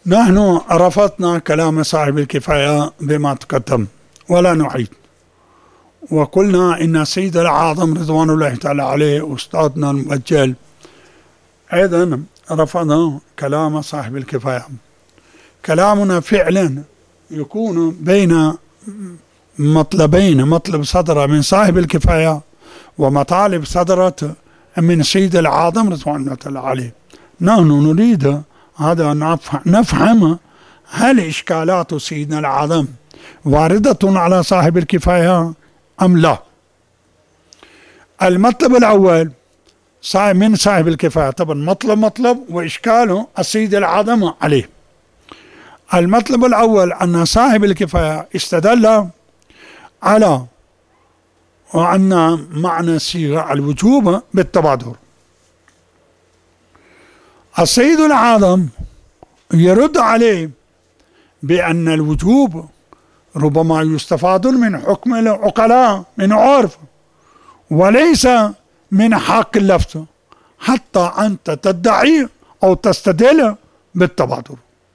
نحن رفضنا كلام صاحب الكفاية بما تقدم ولا نعيد، وقلنا إن السيد الأعظم رضوان الله تعالى عليه أستاذنا المؤجل أيضا رفضنا كلام صاحب الكفاية. كلامنا فعلا يكون بين مطلبين، مطلب صدر من صاحب الكفاية ومطالب صدرت من السيد الأعظم رضوان الله تعالى عليه. نحن نريد هذا نفهم هل إشكالات سيدنا الأعظم واردة على صاحب الكفاية أم لا. المطلب الأول من صاحب الكفاية طبعا مطلب وإشكاله السيد الأعظم عليه. المطلب الأول أن صاحب الكفاية استدل على وأن معنى صيغة الوجوب بالتبادر. السيد الأعظم يرد عليه بأن الوجوب ربما يستفاد من حكم العقلاء من عرف وليس من حق اللفظ، حتى أنت تدعي أو تستدل بالتبادر.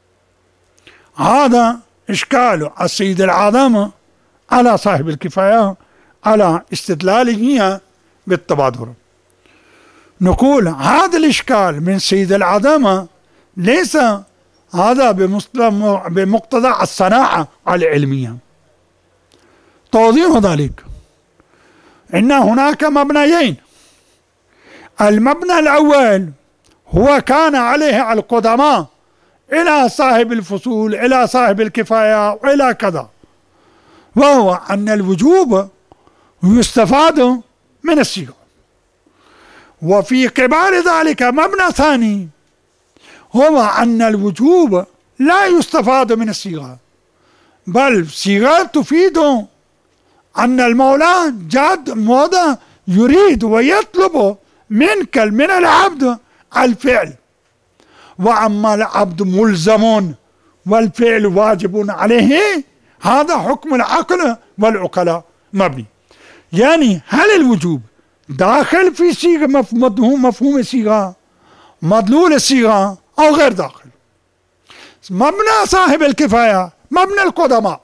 هذا إشكال السيد الأعظم على صاحب الكفاية على استدلاله بالتبادر. نقول هذا الإشكال من سيد الأعظم ليس هذا بمقتضى الصناعة العلمية. توضيح ذلك إن هناك مبنيين. المبنى الأول هو كان عليه القدماء إلى صاحب الفصول إلى صاحب الكفاية وإلى كذا، وهو أن الوجوب يستفاد من الصيغة. وفي قبال ذلك مبنى ثاني هو أن الوجوب لا يستفاد من الصيغة، بل الصيغة تفيد أن المولى جاد موضع يريد ويطلب منك من العبد الفعل، وأما العبد ملزم والفعل واجب عليه، هذا حكم العقل والعقلاء مبني. يعني هل الوجوب داخل في صيغة مفهوم الصيغة مدلول الصيغة أو غير داخل؟ مبنى صاحب الكفاية مبنى القدماء،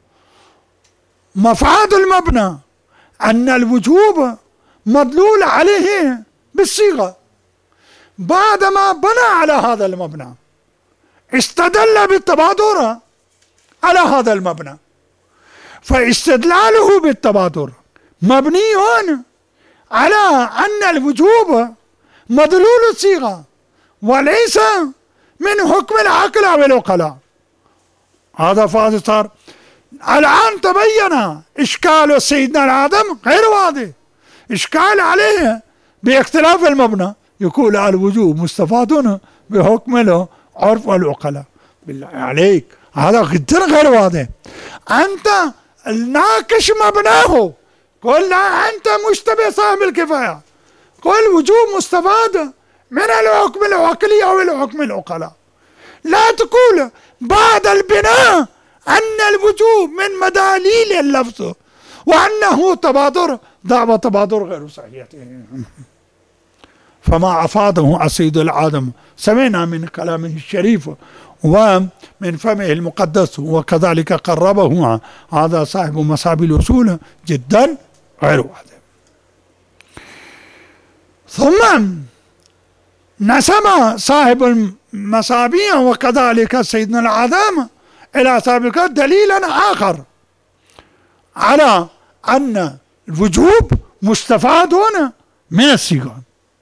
مفاد المبنى أن الوجوب مدلول عليه بالصيغة. بعدما بنى على هذا المبنى استدل بالتبادر على هذا المبنى، فاستدلاله بالتبادر مبني على أن الوجوب مدلول الصيغة وليس من حكم العقل أو العقلاء. هذا فاضي صار. الآن تبين إشكال سيدنا الأعظم غير واضح، إشكال عليه باختلاف المبنى، يقول الوجوب مستفاد بحكم العرف والعقلاء. بالله عليك هذا جدا غير واضح. أنت ناقش مبناه، قل لا أنت مشتبه صاحب الكفاية، قل وجوب مستفاد من الحكم العقلي أو الحكم العقلاء، لا تقول بعد البناء أن الوجوب من مداليل اللفظ وأنه تبادر. دعوة تبادر غير صحيحة. فما أفاده السيد الأعظم سمعنا من كلامه الشريف ومن فمه المقدس، وكذلك قربه هذا صاحب مصابي الأصول جدا غير واضح. ثم نسب صاحب المصابيح وكذلك سيدنا الأعظم إلى سابقا دليلا آخر على أن الوجوب مستفاد من الصيغة،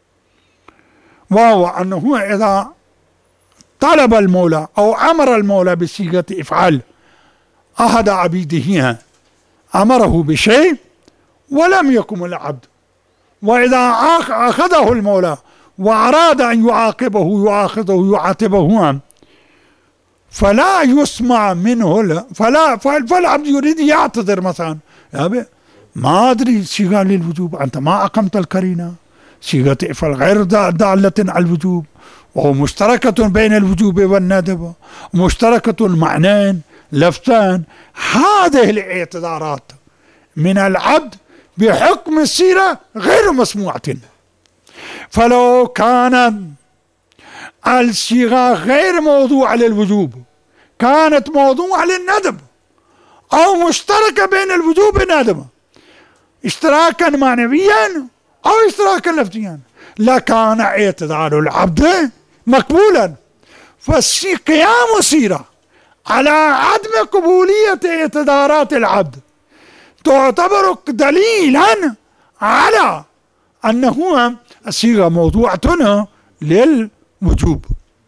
وهو أنه إذا طلب المولى أو أمر المولى بصيغة إفعال أحد عبيده أمره بشيء ولم يقم العبد، وإذا أخذه المولى وأراد أن يعاقبه يؤاخذه يعاتبه فلا يسمع منه فالعبد يريد يعتذر مثلا، يا ما أدري صيغة للوجوب، أنت ما أقمت القرينة، صيغة إفعال غير دالة على الوجوب، وهو مشتركة بين الوجوب والندب، مشتركة المعنيين لفتان. هذه الاعتذارات من العبد بحكم السيرة غير مسموعة. فلو كان الصيغة غير موضوعة للوجوب، كانت موضوعة للندب أو مشتركة بين الوجوب والندب، اشتراكا معنويا أو اشتراكا لفظيا، لكان اعتذار العبد مقبولا. فقيام السيرة على عدم قبولية اعتذارات العبد تعتبر دليلا على أنه الصيغة موضوعة للوجوب.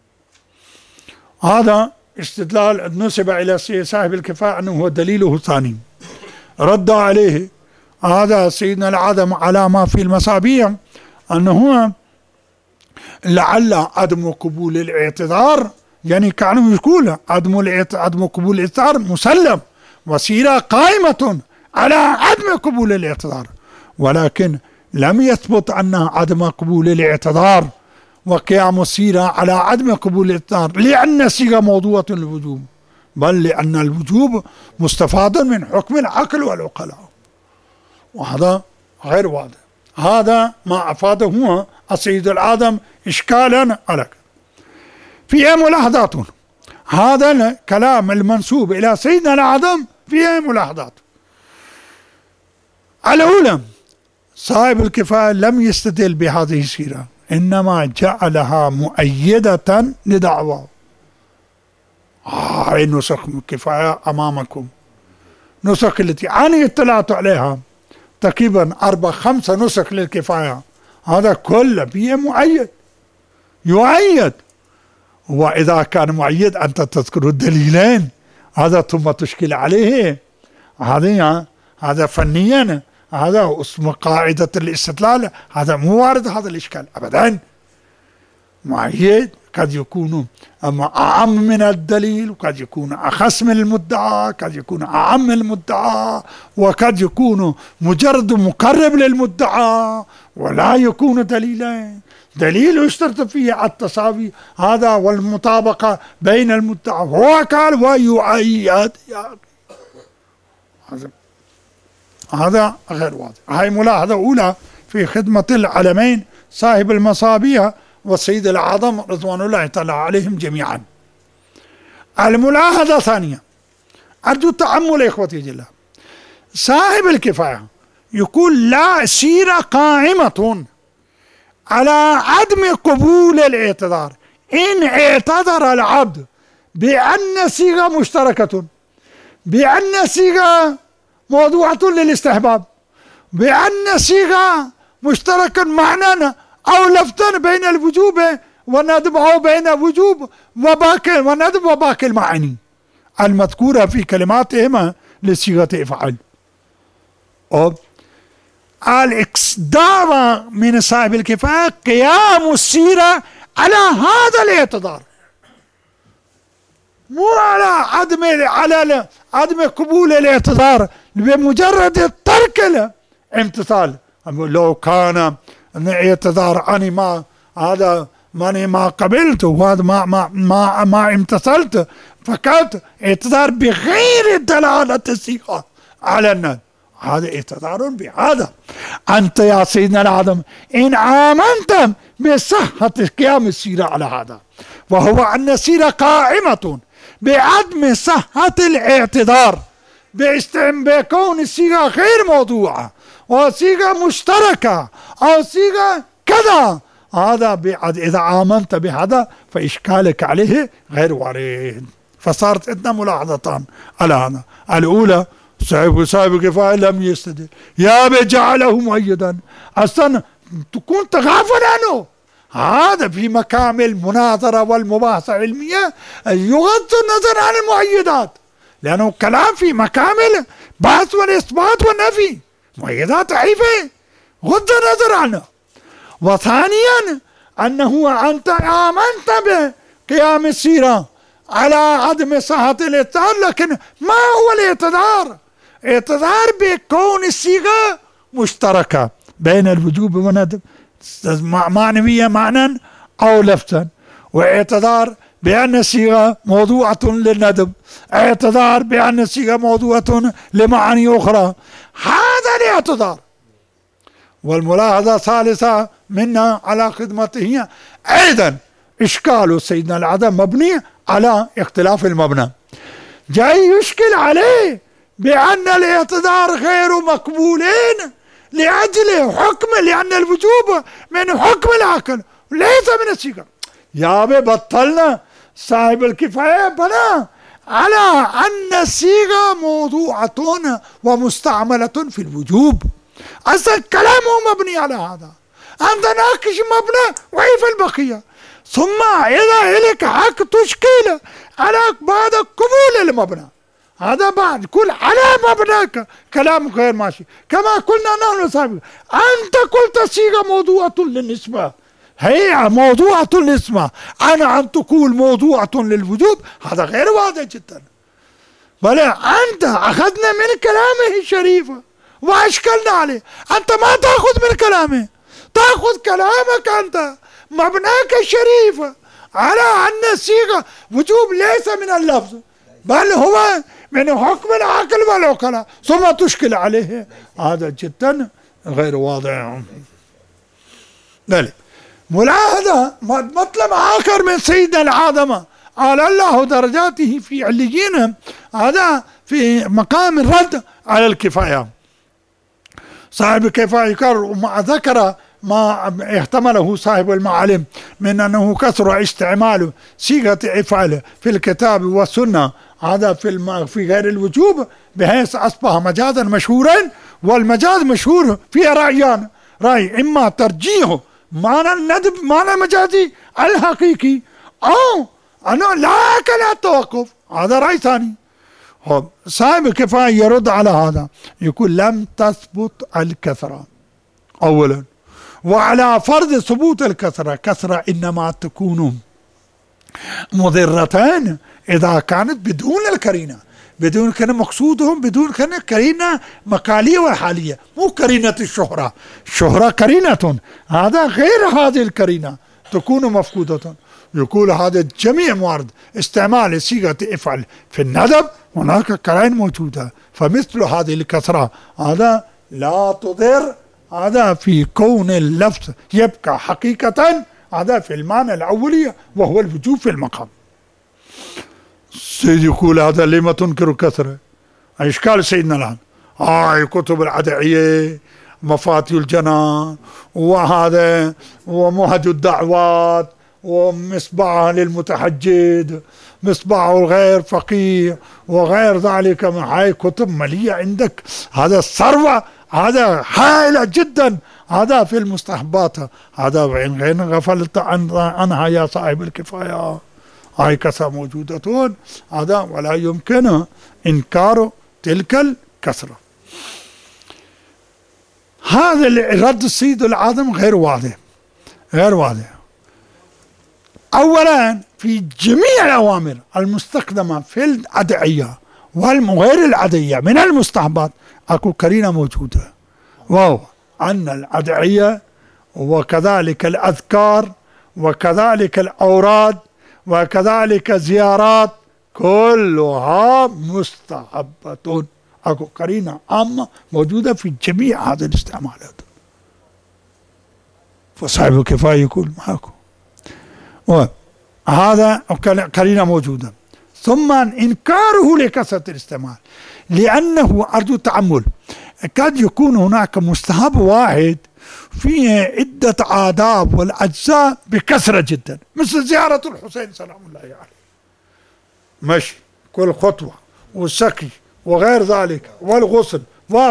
هذا استدلال نسب إلى صاحب الكفاية أنه هو دليله الثاني. رد عليه هذا سيدنا العدم على ما في المصابيح أنه لعل عدم قبول الاعتذار، يعني كانوا يقول عدم قبول الاعتذار مسلم، وسيرة قائمة على عدم قبول الاعتذار، ولكن لم يثبت أن عدم قبول الاعتذار وقيام السيرة على عدم قبول الاعتذار لأن الصيغة موضوعة للوجوب، بل لأن الوجوب مستفاد من حكم العقل والعقلاء، وهذا غير واضح. هذا ما أفاده هو السيد العظم إشكالا على فيه ملاحظات. هذا الكلام المنسوب إلى سيدنا العظم فيه ملاحظات. الأولى، صاحب الكفاية لم يستدل بهذه السيرة، إنما جعلها مؤيدة لدعواه. هاي نسخ الكفاية أمامكم، نسخ التي أنا اطلعت عليها تقريبا 4-5 نسخ للكفاية، هذا كله فيه مؤيد يؤيد. وإذا كان مؤيد أنت تذكر الدليلين، هذا ثم تشكل عليه، هذا فنيا، هذا اسم قاعدة الاستدلال، هذا مو وارد هذا الإشكال أبدا. مؤيد قد يكون أعم من الدليل، وقد يكون أخص من المدعى، قد يكون أعم من المدعى، وقد يكون مجرد مقرب للمدعى ولا يكون دليلين. دليل يشترط فيه التساوي هذا والمطابقة بين المدعى، هو قال ويؤيد، هذا غير واضح. هاي ملاحظة أولى في خدمة العلمين صاحب المصابيح والسيد العظم رضوان الله تعالى عليهم جميعا. الملاحظة الثانية، أرجو التأمل إخوتي جل، صاحب الكفاية يقول لا سيرة قائمة على عدم قبول الاعتذار إن اعتذر العبد بأن صيغة مشتركة، بأن صيغة موضوعة للاستحباب، بأن صيغة مشتركة معنى أو لفظا بين الوجوب والندب أو بين وجوب وباقي والندب وباقي المعاني المذكورة في كلماتهما لصيغة افعل. الدعوة من صاحب الكفاية قيام السيرة على هذا الاعتذار، مو على عدم قبول الاعتذار بمجرد ترك الامتثال. لو كان اعتذار أني ما قبلت وهذا ما امتثلت، فقط اعتذار بغير دلالة الصيغة على الندب، هذا اعتذار بهذا. أنت يا سيدنا العظم إن آمنت بصحة قيام السيرة على هذا، وهو أن السيرة قائمة بعدم صحة الاعتذار بكون الصيغة غير موضوعة وصيغة مشتركة أو صيغة كذا، هذا إذا آمنت بهذا فإشكالك عليه غير وارد. فصارت عندنا ملاحظتان على هذا. الأولى، صاحب الكفاية لم يستدل، يا بجعله مؤيدا، أصلا تكون تغافل عنه. هذا في مقام المناظرة والمباحثة العلمية يغض النظر عن المؤيدات، لأنه كلام في مقام البحث والإثبات والنفي، مؤيدات ضعيفة غض النظر عنه. وثانيا أنه أنت آمنت بقيام السيرة على عدم صحة الاعتذار، لكن ما هو الاعتذار؟ اعتذار بكون الصيغة مشتركة بين الوجوب والندب معنوية معنى أو لفظا، واعتذار بأن الصيغة موضوعة للندب، اعتذار بأن الصيغة موضوعة لمعاني أخرى، هذا الاعتذار. والملاحظة الثالثة منا على خدمته أيضا إشكال سيدنا العدم مبني على اختلاف المبنى، جاي يشكل عليه بأن الاعتذار غير مقبولين لأجل حكم، لأن الوجوب من حكم العقل ليس من الصيغة. يا بطلنا صاحب الكفاية بنا على أن الصيغة موضوعة ومستعملة في الوجوب. أصلا كلامه مبني على هذا، أنت ناقش مبنى وعيف البقية، ثم إذا إليك حق تشكيل على بعد قبول المبنى، هذا بعد كل على مبناك كلام غير ماشي. كما قلنا نحن سابقا، أنت قلت الصيغة موضوعة للنسبة، هي موضوعة للنسبة، أنا أن تقول موضوعة للوجوب، هذا غير واضح جدا. بل أنت أخذنا من كلامه الشريف وأشكلنا عليه، أنت ما تأخذ من كلامه، تأخذ كلامك أنت مبناك الشريف على أن الصيغة وجوب ليس من اللفظ بل هو من حكم العقل والعقلاء، ثم تشكل عليه، هذا جدا غير واضح. ذلك ملاحظة مطلب آخر من سيدنا العظمة أعلى الله درجاته في عليين، هذا في مقام الرد على الكفاية. صاحب الكفاية يكرر وما ذكر ما احتمله صاحب المعالم من أنه كثر استعمال صيغة إفعال في الكتاب والسنة، هذا في غير الوجوب، بحيث أصبح مجازا مشهورا، والمجاز مشهور في رأيان، رأي إما ترجيحه معنى الندب معنى مجازي الحقيقي، أو أنه لا كلا توقف، هذا رأي ثاني. صاحب الكفاية يرد على هذا، يقول لم تثبت الكثرة أولا، وعلى فرض ثبوت الكثرة، كثرة إنما تكون مضرتان إذا كانت بدون الكرينة، بدون كان مقصودهم بدون كان كرينة مقالية وحالية، مو كرينة الشهرة، الشهرة كرينة، هذا غير هذه الكرينة تكون مفقودة. يقول هذا جميع موارد استعمال صيغة افعل في الندب هناك كرائن موجودة، فمثل هذه الكثرة هذا لا تضر، هذا في كون اللفظ يبقى حقيقة، هذا في المعنى الأولية وهو الوجوب في المقام. سيد يقول هذا لما تنكر كثرة؟ إشكال سيدنا الآن كتب العدعية مفاتيح الجنان وهذا ومهج الدعوات ومصباح للمتحجد مصباح الغير فقيه وغير ذلك من هاي كتب مليئة عندك، هذا الثروة هذا هائلة جدا، هذا في المستحبات، هذا وإن غفلت عنها يا صاحب الكفاية، هاي كثرة موجودة، هذا ولا يمكن إنكار تلك الكثرة. هذا الرد السيد العظم غير واضح، غير واضح. أولا في جميع الأوامر المستخدمة في الأدعية والغير الأدعية من المستحبات أكو كرينة موجودة، وهو أن الأدعية وكذلك الأذكار وكذلك الأوراد وكذلك زيارات كلها مستحبة، أكو كرينة عامة موجودة في جميع هذه الاستعمالات. فصاحب الكفاية يقول معكم وهذا كرينة موجودة. ثم إنكاره لكثرة الاستعمال، لأنه أرجو التأمل، قد يكون هناك مستحب واحد فيه عدة آداب والأجزاء بكثرة جدا، مثل زيارة الحسين سلام الله عليه، مشي كل خطوة والسكي وغير ذلك والغسل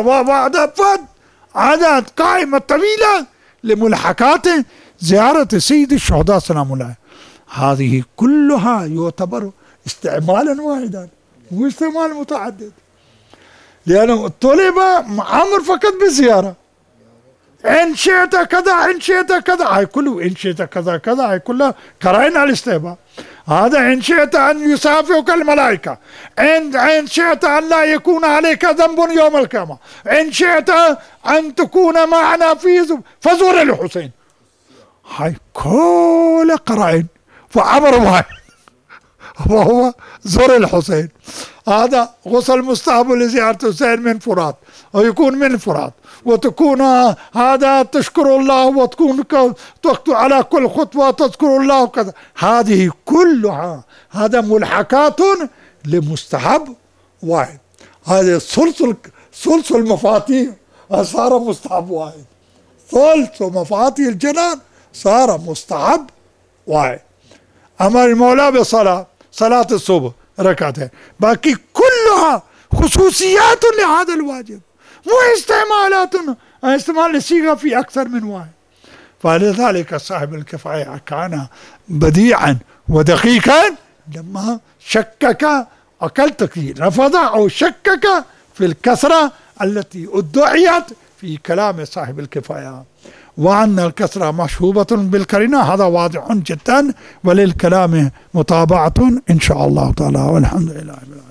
عادات قائمة طويلة لملحقات زيارة سيد الشهداء سلام الله، هذه كلها يعتبر استعمالا واحدا مو استعمال متعدد، لأنه طلب أمر فقط بالزيارة، إن شئت كذا إن شئت كذا، هاي كله إن شئت كذا كذا، هاي كلها قرائن على الاستحباب. هذا إن شئت أن يسافرك الملائكة، إن شئت أن لا يكون عليك ذنب يوم القيامة، إن شئت أن تكون معنا في فزور الحسين، هاي كل قرائن فأمر واحد وهو زور الحسين. هذا غسل مستحب لزيارة الحسين من فرات، ويكون من فرات، وتكون هذا تشكر الله، وتكون على كل خطوة تذكر الله وكذا. هذه كلها هذا ملحقات لمستحب واحد. هذا ثلث المفاتيح صار مستحب واحد، ثلث مفاتيح الجنان صار مستحب واحد. أمر المولى بصلاة، صلاة الصبح ركعتين، باقي كلها خصوصيات لهذا الواجب، مو استعمالات، استعمال الصيغة في أكثر من واحد. فلذلك صاحب الكفاية كان بديعا ودقيقا لما شكك أكلتك رفض أو شكك في الكسرة التي ادعيت في كلام صاحب الكفاية، وأن الكسرة مشهوبة بالقرينة، هذا واضح جدا، وللكلام متابعة إن شاء الله تعالى، والحمد لله رب العالمين.